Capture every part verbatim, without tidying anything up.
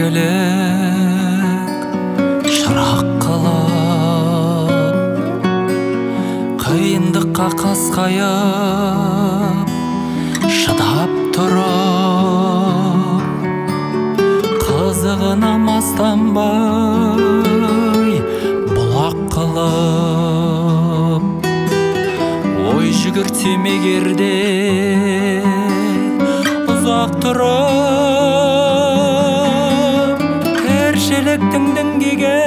тершелек шырақ қылып қиындыққа қасқайып шыдап тұрып қызығына мастанбай бұлақ қылып ой жүгіртсем егерде ұзақ тұрып тершелектің діңгеге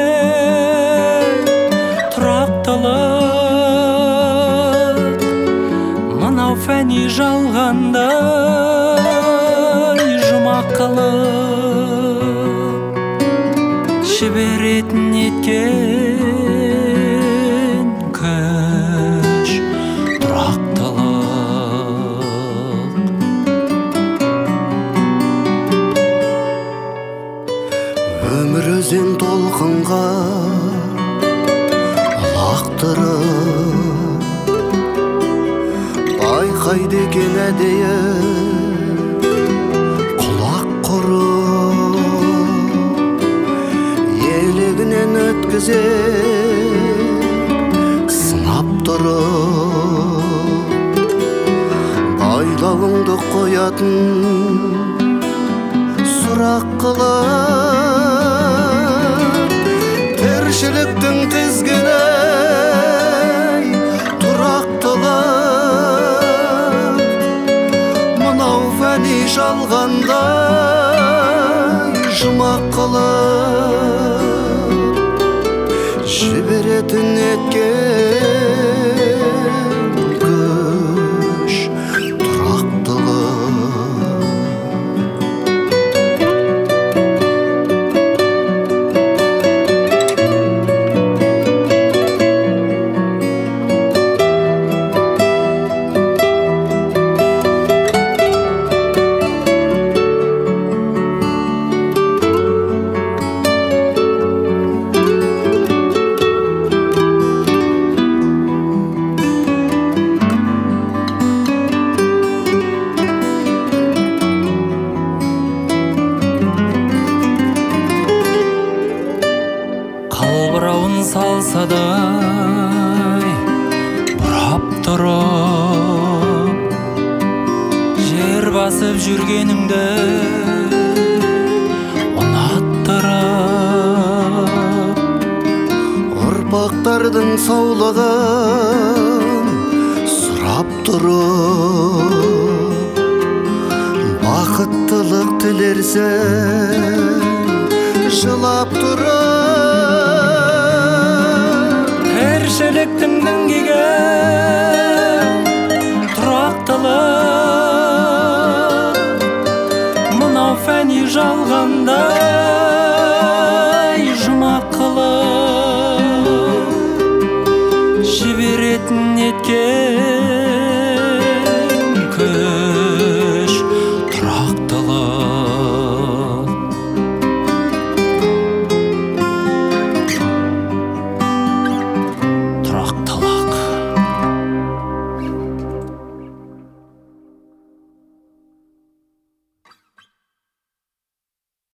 тұрақтылық мынау фәни жалғандай жұмақ қылып жіберетін еткен күш тұрақтылық. Өмір өзен толқынға лақтырып байқайды екен әдейі құлақ құрып елегінен өткізе сынап тұрып байлауыңды қоятын сұрақ қылып тершіліктің тізгіней тұрақтылық мынау фәни жалғандай жұмақ қылып жіберетін еткен күш тұрақтылық. Қалбырауын салсадай бұрап тұрып жер басып жүргеніңді ұнаттырып Ұрпақтардың саулығын сұрап тұрып бақыттылық тілерсің жылап тұрып тершелектің діңгеге тұрақтылық мынау фәни жалғанда